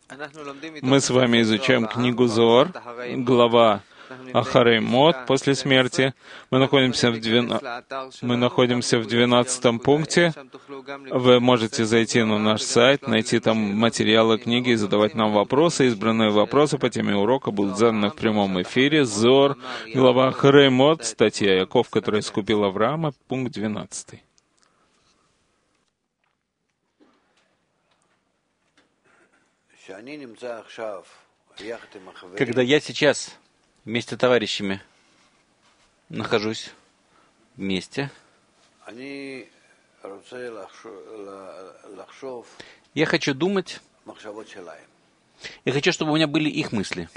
Мы с вами изучаем книгу Зоар, глава Ахарей Мот, после смерти. Мы находимся в 12 пункте. Вы можете зайти на наш сайт, найти там материалы книги и задавать нам вопросы. Избранные вопросы по теме урока будут заданы в прямом эфире. Зоар, глава Ахарей Мот, статья Яков, который искупил Авраама, пункт 12. Когда я сейчас вместе с товарищами нахожусь вместе, я хочу думать, я хочу, чтобы у меня были их мысли.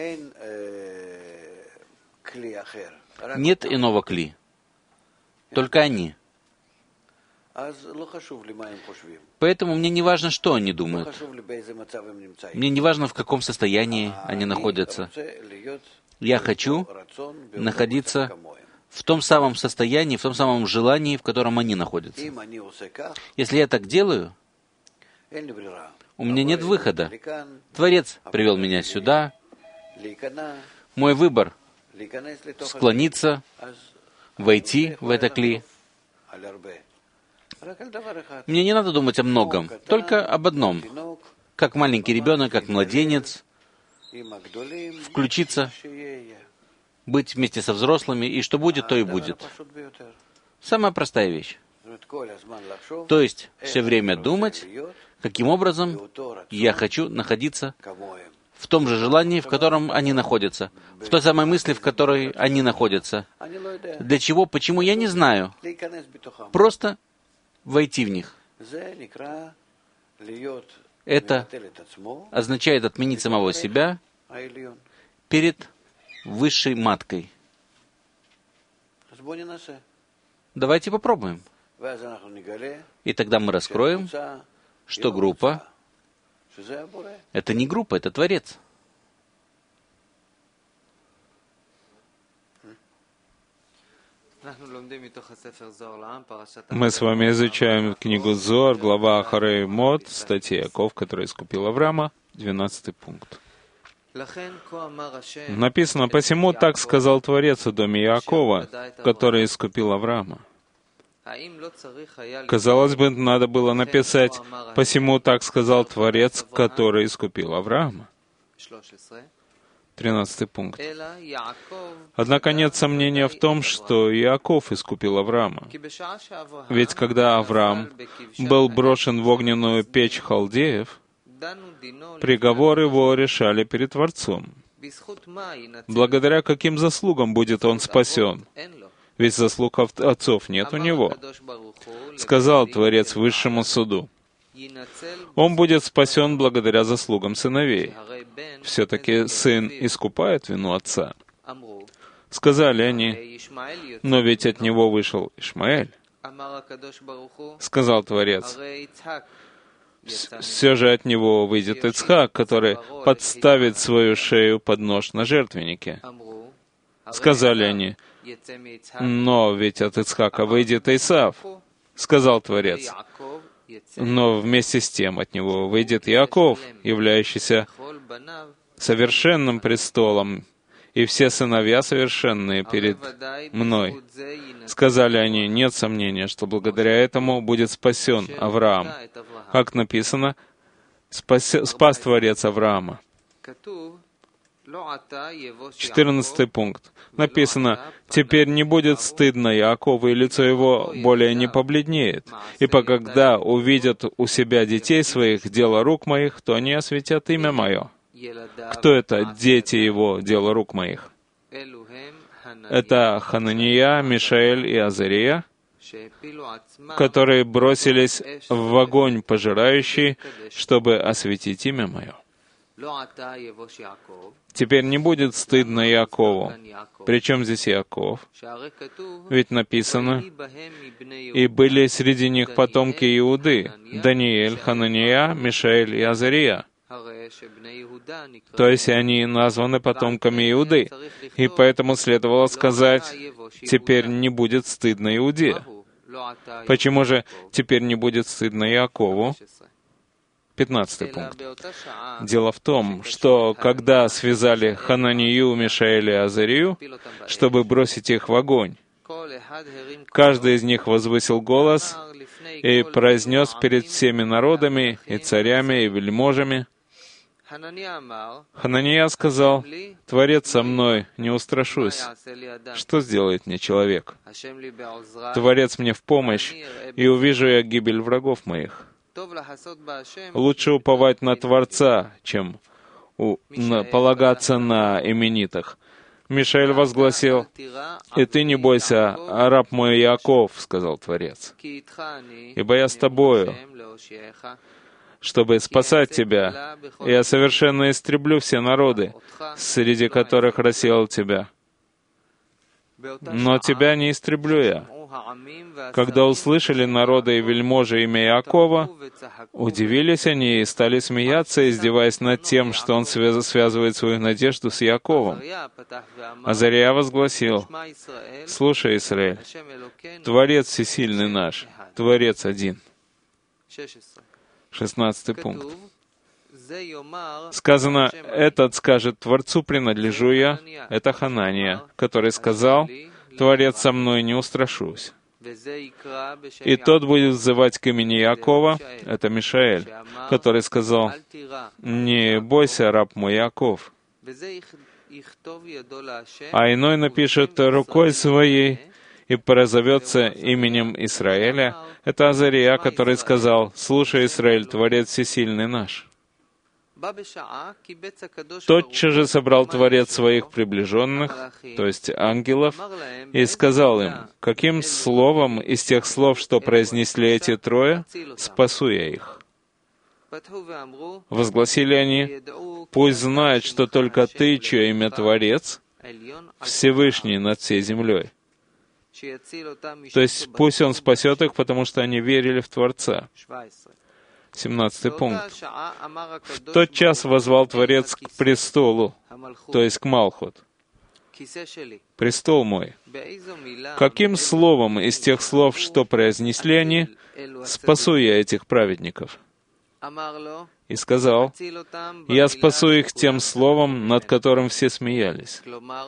Нет иного кли, только они. Поэтому мне не важно, что они думают. Мне не важно, в каком состоянии они находятся. Я хочу находиться в том самом состоянии, в том самом желании, в котором они находятся. Если я так делаю, у меня нет выхода. Творец привел меня сюда. Мой выбор — склониться, войти в это кли. Мне не надо думать о многом, только об одном. Как маленький ребенок, как младенец, включиться, быть вместе со взрослыми, и что будет, то и будет. Самая простая вещь. То есть, все время думать, каким образом я хочу находиться в том же желании, в котором они находятся, в той самой мысли, в которой они находятся. Для чего, почему, я не знаю. Просто войти в них. Это означает отменить самого себя перед высшей маткой. Давайте попробуем. И тогда мы раскроем, что группа — это не группа, это Творец. Мы с вами изучаем книгу Зоар, глава Ахарей Мот, статья Яков, который искупил Авраама, 12 пункт. Написано: «Посему так сказал Творец о доме Иакова, который искупил Авраама». Казалось бы, надо было написать: «Посему так сказал Творец, который искупил Авраама». 13 пункт. Однако нет сомнения в том, что Иаков искупил Авраама. Ведь когда Авраам был брошен в огненную печь халдеев, приговор его решали перед Творцом. Благодаря каким заслугам будет он спасен? Ведь заслуг отцов нет у него. Сказал Творец высшему суду: он будет спасен благодаря заслугам сыновей. Все-таки сын искупает вину отца. Сказали они: но ведь от него вышел Ишмаэль. Сказал Творец: все же от него выйдет Ицхак, который подставит свою шею под нож на жертвеннике. Сказали они: но ведь от Ицхака выйдет Исав. Сказал Творец: но вместе с тем от него выйдет Иаков, являющийся совершенным престолом, и все сыновья совершенные перед мной. Сказали они: нет сомнения, что благодаря этому будет спасен Авраам. Как написано, спас Творец Авраама. 14 пункт. Написано: «Теперь не будет стыдно Иакову, и лицо его более не побледнеет. Ибо когда увидят у себя детей своих дело рук моих, то они осветят имя мое». Кто это дети его, дело рук моих? Это Ханания, Мишаэль и Азария, которые бросились в огонь пожирающий, чтобы осветить имя мое. Теперь не будет стыдно Иакову. Причем здесь Иаков? Ведь написано: «И были среди них потомки Иуды, Даниэль, Ханания, Мишаэль и Азария». То есть они названы потомками Иуды. И поэтому следовало сказать: теперь не будет стыдно Иуде. Почему же теперь не будет стыдно Иакову? 15 пункт. Дело в том, что когда связали Хананию, Мишаэля и Азарию, чтобы бросить их в огонь, каждый из них возвысил голос и произнес перед всеми народами, и царями, и вельможами. Ханания сказал: «Творец со мной, не устрашусь. Что сделает мне человек? Творец мне в помощь, и увижу я гибель врагов моих. Лучше уповать на Творца, чем полагаться на именитых». Мишаэль возгласил: «И ты не бойся, раб мой Иаков, — сказал Творец, — ибо я с тобою, чтобы спасать тебя. Я совершенно истреблю все народы, среди которых рассеял тебя. Но тебя не истреблю я». Когда услышали народы и вельможи имя Иакова, удивились они и стали смеяться, издеваясь над тем, что он связывает свою надежду с Иаковом. Азария возгласил: «Слушай, Израиль, Творец всесильный наш, Творец один». 16 пункт. Сказано: «Этот скажет: Творцу принадлежу я». Это Ханания, который сказал: «Творец со мной, не устрашусь». И тот будет взывать к имени Иакова, это Мишаэль, который сказал: «Не бойся, раб мой Иаков». А иной напишет рукой своей и прозовется именем Израиля. Это Азария, который сказал: «Слушай, Израиль, Творец всесильный наш». Тотчас же собрал Творец своих приближенных, то есть ангелов, и сказал им: «Каким словом из тех слов, что произнесли эти трое, спасу я их?» Возгласили они: «Пусть знают, что только Ты, чье имя Творец, Всевышний над всей землей». То есть пусть Он спасет их, потому что они верили в Творца. 17 пункт. В тот час воззвал Творец к престолу, то есть к Малхут: «Престол мой, каким словом из тех слов, что произнесли они, спасу я этих праведников?» И сказал: «Я спасу их тем словом, над которым все смеялись».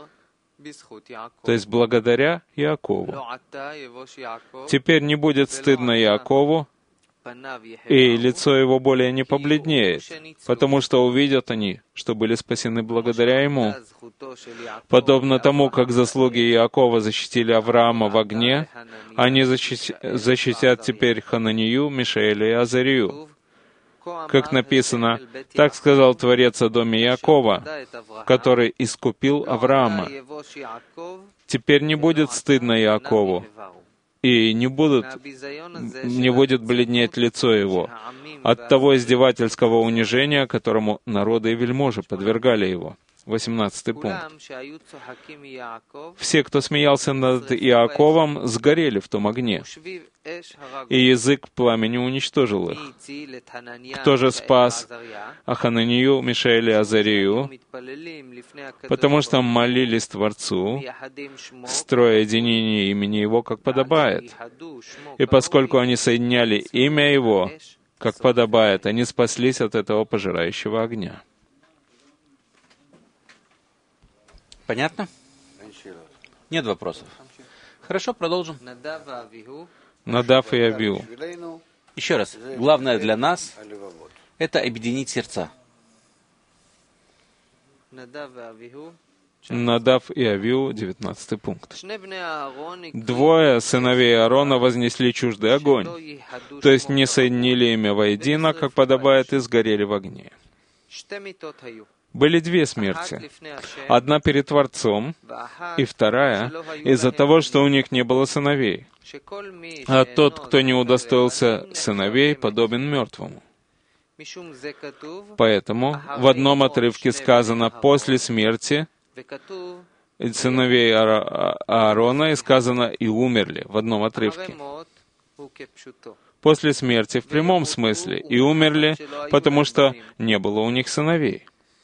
То есть благодаря Иакову. Теперь не будет стыдно Иакову, и лицо его более не побледнеет, потому что увидят они, что были спасены благодаря ему. Подобно тому, как заслуги Иакова защитили Авраама в огне, они защитят теперь Хананию, Мишаэля и Азарию. Как написано: «Так сказал Творец о доме Иакова, который искупил Авраама». Теперь не будет стыдно Иакову, и не будет бледнеть лицо его от того издевательского унижения, которому народы и вельможи подвергали его. 18 пункт. Все, кто смеялся над Иаковом, сгорели в том огне, и язык пламени уничтожил их. Кто же спас Хананию, Мишаэля и Азарию? Потому что молились Творцу, строя единение имени Его, как подобает. И поскольку они соединяли имя Его, как подобает, они спаслись от этого пожирающего огня. Понятно? Нет вопросов. Хорошо, продолжим. Надав и Авиу. Еще раз. Главное для нас — это объединить сердца. Надав и Авиу, 19 пункт. Двое сыновей Аарона вознесли чуждый огонь, то есть не соединили имя воедино, как подобает, и сгорели в огне. Были две смерти. Одна перед Творцом, и вторая из-за того, что у них не было сыновей. А тот, кто не удостоился сыновей, подобен мертвому. Поэтому в одном отрывке сказано «после смерти сыновей Аарона», и сказано «и умерли» в одном отрывке. После смерти в прямом смысле, и умерли, потому что не было у них сыновей.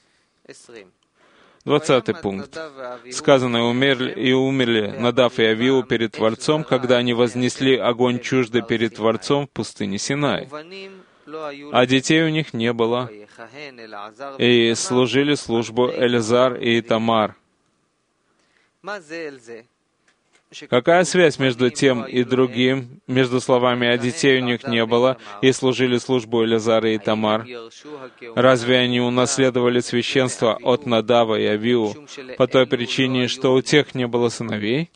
20 пункт. Сказано: и умерли Надав и Авиу перед Творцом, когда они вознесли огонь чуждый перед Творцом в пустыне Синай. а детей у них не было, и служили службу Элязар и Итамар. Какая связь между тем и другим, между словами «а детей у них не было» и служили службу Элязар и Итамар? Разве они унаследовали священство от Надава и Авиу по той причине, что у тех не было сыновей?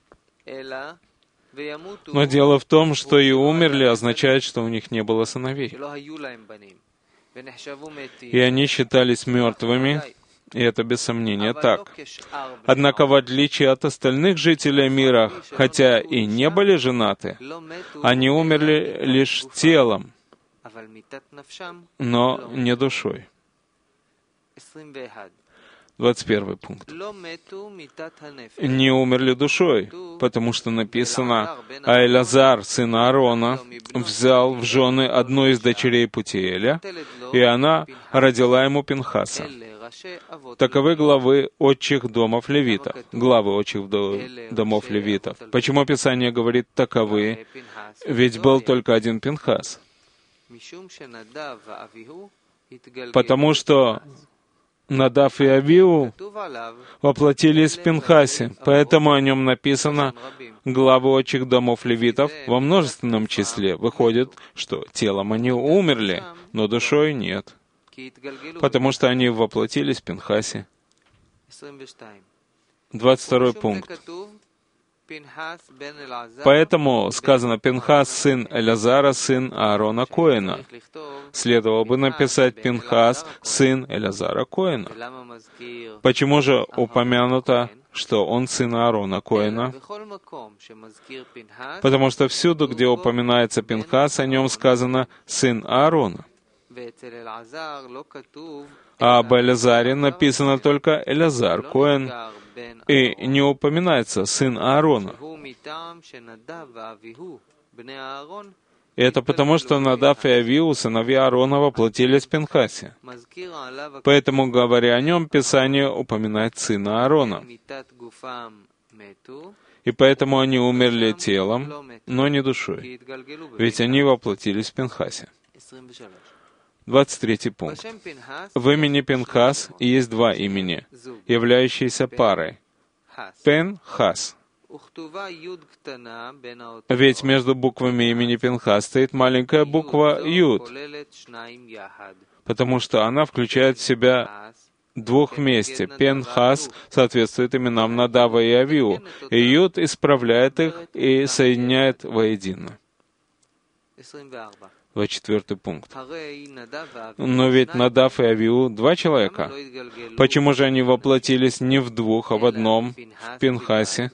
Но дело в том, что и умерли означает, что у них не было сыновей. И они считались мертвыми, и это без сомнения так. Однако, в отличие от остальных жителей мира, хотя и не были женаты, они умерли лишь телом, но не душой. 21 пункт. Не умерли душой, потому что написано, а Элязар, сын Аарона, взял в жены одну из дочерей Путиэля, и она родила ему Пинхаса. Таковы главы отчих домов левитов. Главы отчих домов левитов. Почему Писание говорит «таковы»? Ведь был только один Пинхас. Потому что Надав и Авиу воплотились в Пинхасе, поэтому о нем написано главы отчих домов левитов во множественном числе. Выходит, что телом они умерли, но душой нет, потому что они воплотились в Пинхасе. 22 пункт. Поэтому сказано «Пинхас, сын Элязара, сын Аарона Коэна». Следовало бы написать «Пинхас, сын Элязара Коэна». Почему же упомянуто, что он сын Аарона Коэна? Потому что всюду, где упоминается Пинхас, о нем сказано «сын Аарона». А об Элязаре написано только «Элязар Коэн», и не упоминается сын Аарона. И это потому, что Надав и Авиу, сыновья Аарона, воплотились в Пинхасе. Поэтому, говоря о нем, Писание упоминает сына Аарона. И поэтому они умерли телом, но не душой, ведь они воплотились в Пинхасе. 23 пункт. В имени Пинхас есть два имени, являющиеся парой. Пен-Хас. Ведь между буквами имени Пинхас стоит маленькая буква Юд, потому что она включает в себя двух вместе. Пен-Хас соответствует именам Надава и Авиу, и Юд исправляет их и соединяет воедино. 24 пункт. Но ведь Надав и Авиу — два человека. Почему же они воплотились не в двух, а в одном, в Пинхасе?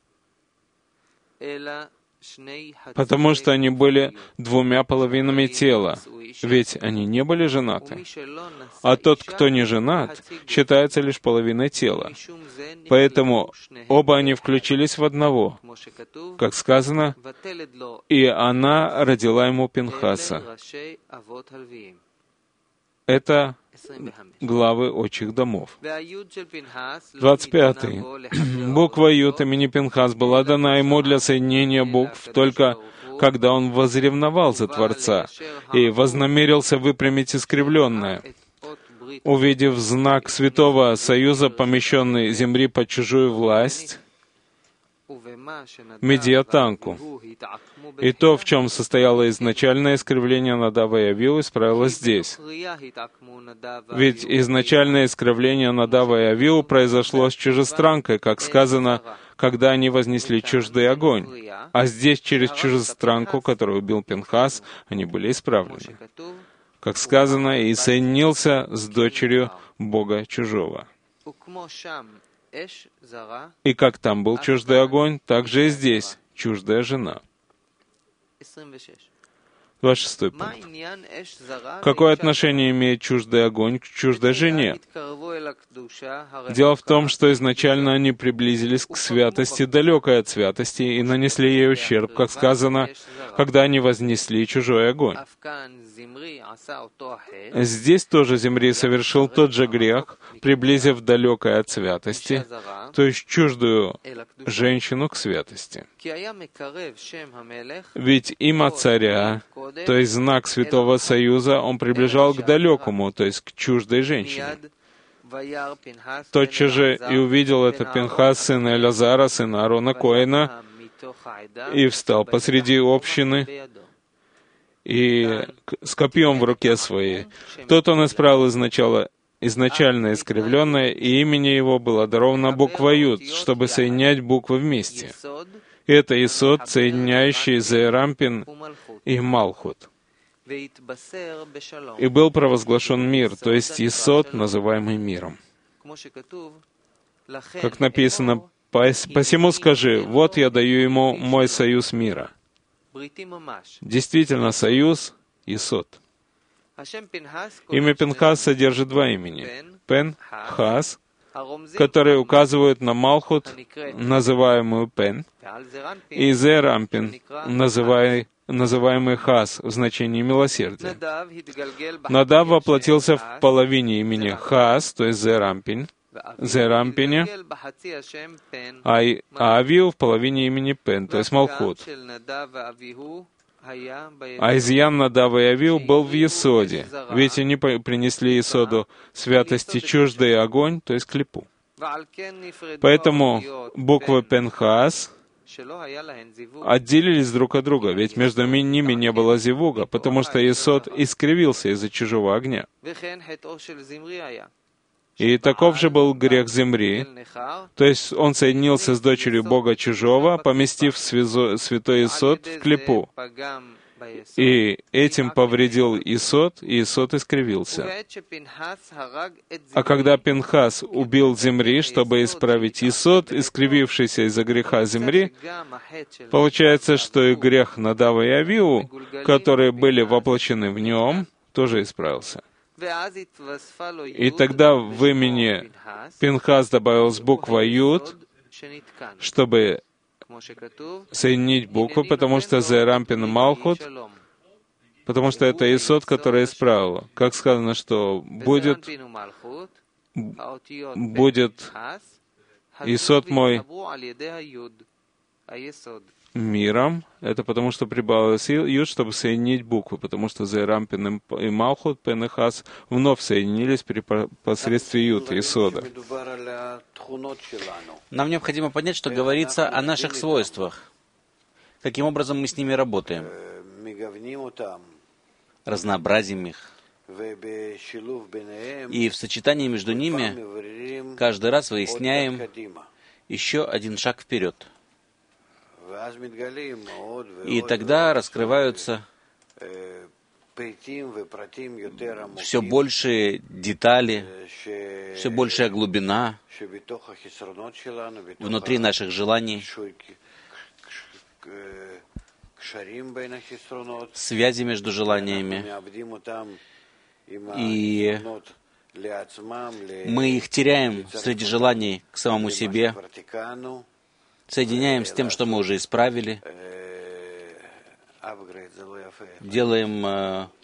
Потому что они были двумя половинами тела, ведь они не были женаты. А тот, кто не женат, считается лишь половиной тела. Поэтому оба они включились в одного. Как сказано, «И она родила ему Пинхаса». Это главы отчих домов. 25. Буква Юд имени Пинхас была дана ему для соединения букв только когда он возревновал за Творца и вознамерился выпрямить искривленное. Увидев знак Святого Союза, помещенный земли под чужую власть, медиатанку, и то, в чем состояло изначальное искривление Надава и Авиу, исправилось здесь. Ведь изначальное искривление Надава и Авиу произошло с чужестранкой, как сказано, когда они вознесли чуждый огонь. А здесь через чужестранку, которую убил Пинхас, они были исправлены. Как сказано, и соединился с дочерью Бога чужого. И как там был чуждый огонь, так же и здесь чуждая жена. 26 пункт. Какое отношение имеет чуждый огонь к чуждой жене? Дело в том, что изначально они приблизились к святости, далекой от святости, и нанесли ей ущерб, как сказано, когда они вознесли чужой огонь. Здесь тоже Зимри совершил тот же грех, приблизив далекое от святости, то есть чуждую женщину к святости. Ведь имя царя, то есть знак Святого Союза, он приближал к далекому, то есть к чуждой женщине. Тотчас же и увидел это Пинхас, сын Элязара, сын Аарона Коэна, и встал посреди общины, и с копьем в руке своей. Тот он исправил изначально искривленное, и имени его было даровано буква Юд, чтобы соединять буквы вместе. И это Исод, соединяющий Зеэрампин и Малхут. И был провозглашен мир, то есть Исод, называемый миром. Как написано, «Посему скажи, вот я даю ему мой союз мира». Действительно, союз — Исод. Имя Пинхас содержит два имени. Пен, Хас, которые указывают на Малхут, называемую Пен, и Зерампин, называемый Хас, в значении милосердия. Надав воплотился в половине имени Хас, то есть Зерампине, а Авиу в половине имени Пен, то есть Малхут. А изъян Надава и Авиу был в Есоде, ведь они принесли Есоду святости чуждый огонь, то есть клипу. Поэтому буквы Пенхас отделились друг от друга, ведь между ними не было зивуга, потому что Есод искривился из-за чужого огня. И таков же был грех Зимри, то есть он соединился с дочерью Бога чужого, поместив святой Исод в клипу. И этим повредил Исод, и Исод искривился. А когда Пинхас убил Зимри, чтобы исправить Исод, искривившийся из-за греха Зимри, получается, что и грех Надава и Авиу, которые были воплощены в нем, тоже исправился. И тогда в имени Пинхас добавилась буква Юд, чтобы соединить буквы, потому что Зерампин и Малхут, потому что это Исод, который исправил. Как сказано, что будет Исод мой миром, это потому что прибавилось Юд, чтобы соединить буквы, потому что Зерампин и Малхут, Пен и Хас вновь соединились при посредстве Юд, Исода. Нам необходимо понять, что говорится о наших свойствах. Каким образом мы с ними работаем. Разнообразим их. И в сочетании между ними каждый раз выясняем еще один шаг вперед. И тогда раскрываются все большие детали, все большая глубина внутри наших желаний, связи между желаниями, и мы их теряем среди желаний к самому себе, соединяем с тем, что мы уже исправили, делаем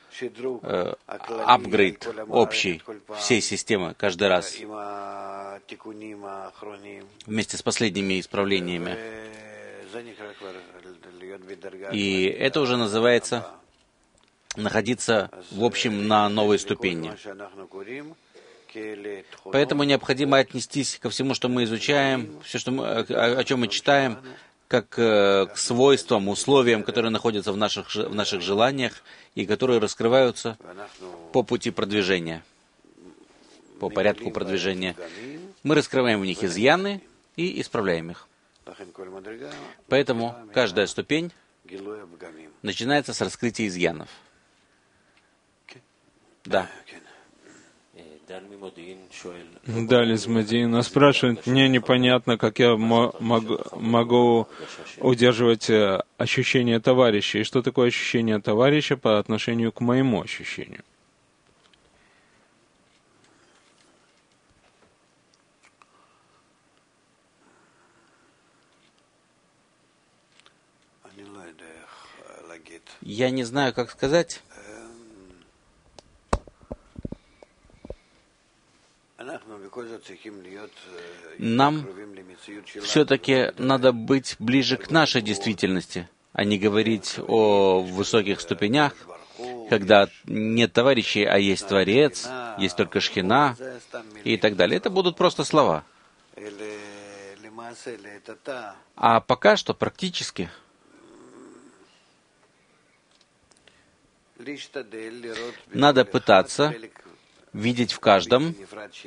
апгрейд общий всей системы каждый раз вместе с последними исправлениями. И это уже называется находиться, в общем, на новой ступени. Поэтому необходимо отнестись ко всему, что мы изучаем, все, о чем мы читаем, как к свойствам, условиям, которые находятся в наших желаниях и которые раскрываются по пути продвижения, по порядку продвижения. Мы раскрываем в них изъяны и исправляем их. Поэтому каждая ступень начинается с раскрытия изъянов. Да. Даль из Модиина спрашивает, мне непонятно, как я могу удерживать ощущение товарища, и что такое ощущение товарища по отношению к моему ощущению. Я не знаю, как сказать. нам все-таки надо быть ближе к нашей действительности, а не говорить о высоких ступенях, когда нет товарищей, а есть Творец, есть только Шхина и так далее. Это будут просто слова. А пока что практически надо пытаться видеть в каждом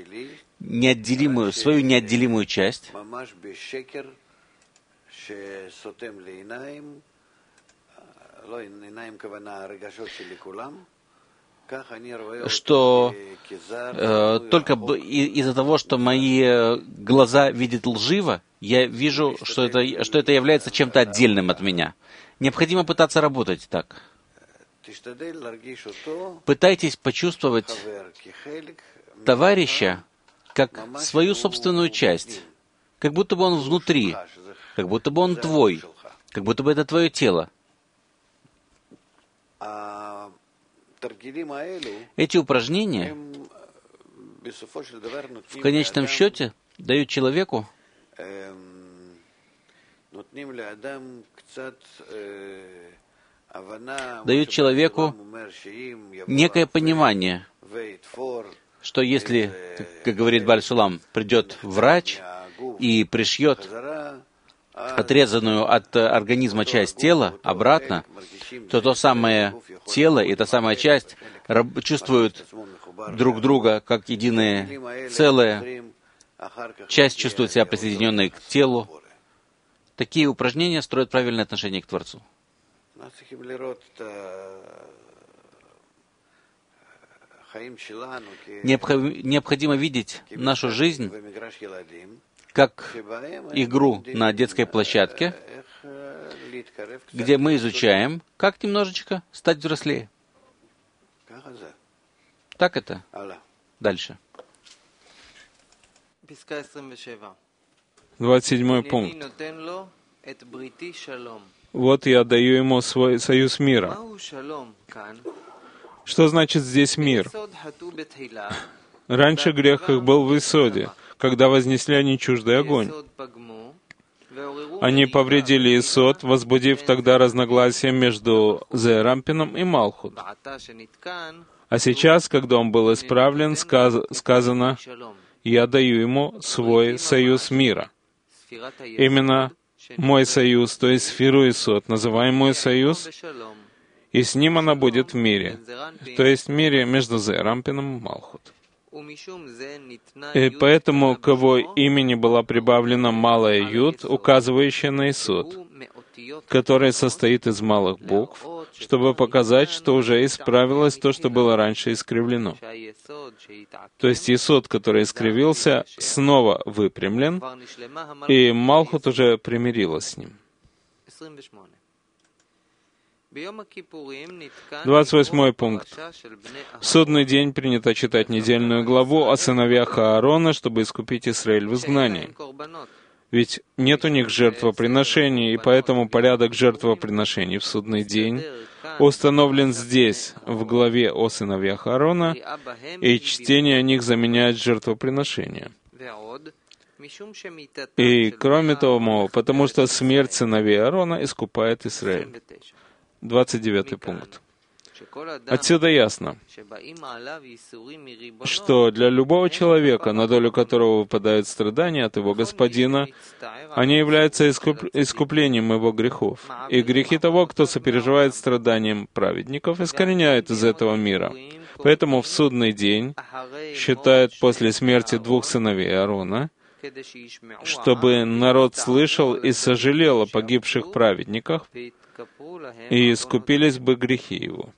свою неотделимую часть, что только из-за того, что мои глаза видят лживо, я вижу, что это является чем-то отдельным от меня. Необходимо пытаться работать так. Пытайтесь почувствовать товарища как свою собственную часть, как будто бы он внутри, как будто бы он твой, как будто бы это твое тело. Эти упражнения в конечном счете дают человеку некое понимание, что если, как говорит Бааль Сулам, придет врач и пришьет отрезанную от организма часть тела обратно, то самое тело и та самая часть чувствуют друг друга как единое целое. Часть чувствует себя присоединенной к телу. Такие упражнения строят правильное отношение к Творцу. Необходимо видеть нашу жизнь как игру на детской площадке, где мы изучаем, как немножечко стать взрослее. Так это. Дальше. 27 пункт. Вот я даю ему свой союз мира. Что значит здесь мир? Раньше грех их был в Исоде, когда вознесли они чуждый огонь. Они повредили Исод, возбудив тогда разногласия между Зерампином и Малхут. А сейчас, когда он был исправлен, сказано, «Я даю ему свой союз мира». Именно мой союз, то есть сферу Исод, называемый союз, и с ним она будет в мире, то есть в мире между Зерампином и Малхут. И поэтому к его имени была прибавлена малая Юд, указывающая на Исод, который состоит из малых букв, чтобы показать, что уже исправилось то, что было раньше искривлено. То есть Исод, который искривился, снова выпрямлен, и Малхут уже примирилась с ним. 28 пункт. В судный день принято читать недельную главу о сыновьях Аарона, чтобы искупить Израиль в изгнании. Ведь нет у них жертвоприношений, и поэтому порядок жертвоприношений в судный день установлен здесь, в главе о сыновьях Аарона, и чтение о них заменяет жертвоприношение. И кроме того, потому что смерть сыновей Аарона искупает Израиль. 29 пункт. Отсюда ясно, что для любого человека, на долю которого выпадают страдания от его Господина, они являются искуплением его грехов. И грехи того, кто сопереживает страданиям праведников, искореняют из этого мира. Поэтому в судный день считают после смерти двух сыновей Аарона, чтобы народ слышал и сожалел о погибших праведниках, и искупились бы грехи его.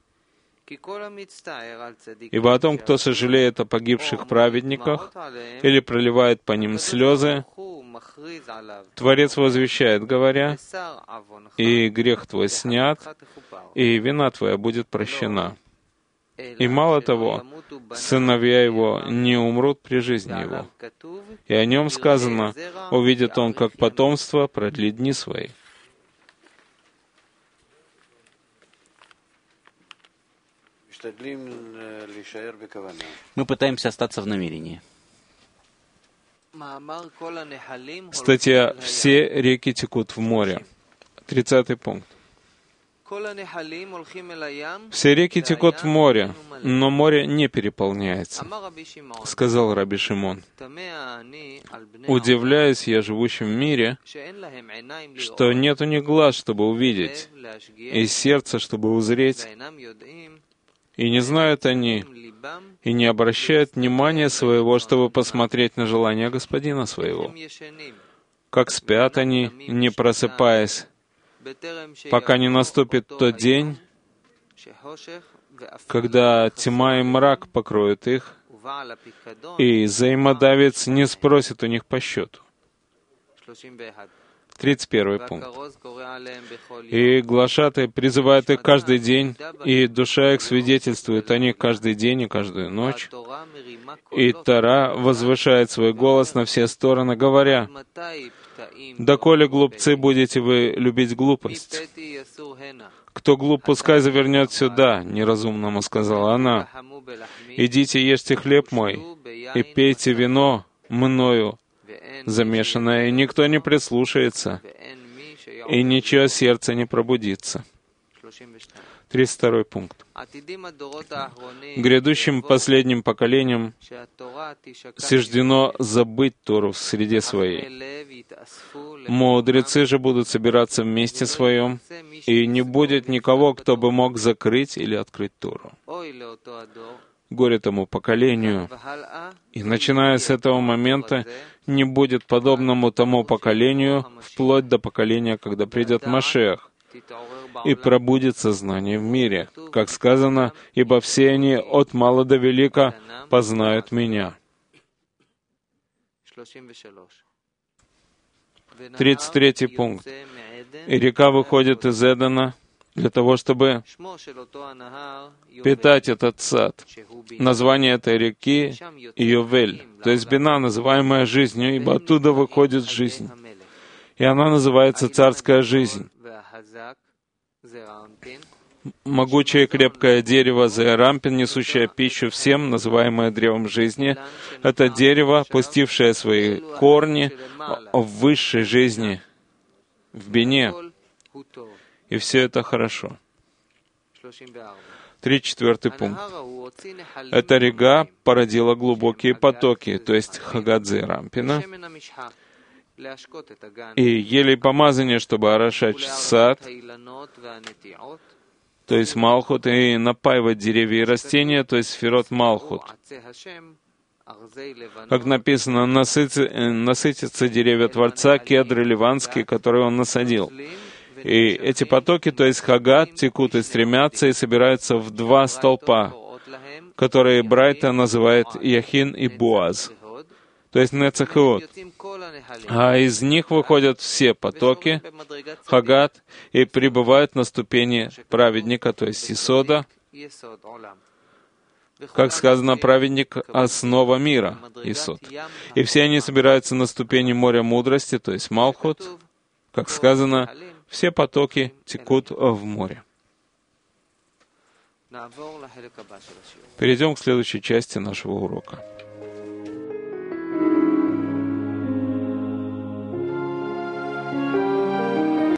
Ибо о том, кто сожалеет о погибших праведниках или проливает по ним слезы, Творец возвещает, говоря, «И грех твой снят, и вина твоя будет прощена». И мало того, сыновья его не умрут при жизни его. И о нем сказано, увидит он, как потомство продлит дни свои. Мы пытаемся остаться в намерении. Статья «Все реки текут в море». 30-й пункт. Все реки текут в море, но море не переполняется, сказал Раби Шимон. Удивляюсь я живущим в мире, что нет у них глаз, чтобы увидеть, и сердца, чтобы узреть, и не знают они, и не обращают внимания своего, чтобы посмотреть на желания Господина своего. Как спят они, не просыпаясь, пока не наступит тот день, когда тьма и мрак покроют их, и взаимодавец не спросит у них по счету. 31 пункт. «И глашатай призывает их каждый день, и душа их свидетельствует о них каждый день и каждую ночь. И Тора возвышает свой голос на все стороны, говоря: доколе, глупцы, будете вы любить глупость? Кто глуп, пускай завернет сюда, неразумному сказала она. Идите, ешьте хлеб мой, и пейте вино мною замешанное, и никто не прислушается, и ничего сердца не пробудится». 32 пункт. Грядущим последним поколениям суждено забыть Тору в среде своей. Мудрецы же будут собираться вместе своем, и не будет никого, кто бы мог закрыть или открыть Тору. Горе тому поколению, и начиная с этого момента не будет подобному тому поколению вплоть до поколения, когда придет Машиах, и пробудится знание в мире. Как сказано: «Ибо все они от мала до велика познают Меня». 33 пункт. «И река выходит из Эдена для того, чтобы питать этот сад». Название этой реки — Йовель, то есть Бина, называемая жизнью, ибо оттуда выходит жизнь. И она называется царская жизнь. Могучее и крепкое дерево Зеарампин, несущее пищу всем, называемое древом жизни, это дерево, пустившее свои корни в высшей жизни, в Бине. И все это хорошо. 34 пункт. Эта река породила глубокие потоки, то есть Хагат Зеарампина, и елей помазание, чтобы орошать сад, то есть Малхут, и напаивать деревья и растения, то есть Сфирот Малхут. Как написано: насытятся деревья Творца, кедры ливанские, которые Он насадил. И эти потоки, то есть Хагат, текут и стремятся, и собираются в два столпа, которые Брайта называет Яхин и Буаз, то есть Нецах и Од. А из них выходят все потоки, Хагат, и пребывают на ступени праведника, то есть Исода. Как сказано, праведник — основа мира, Исод. И все они собираются на ступени моря мудрости, то есть Малхут. Как сказано, все потоки текут в море. Перейдем к следующей части нашего урока.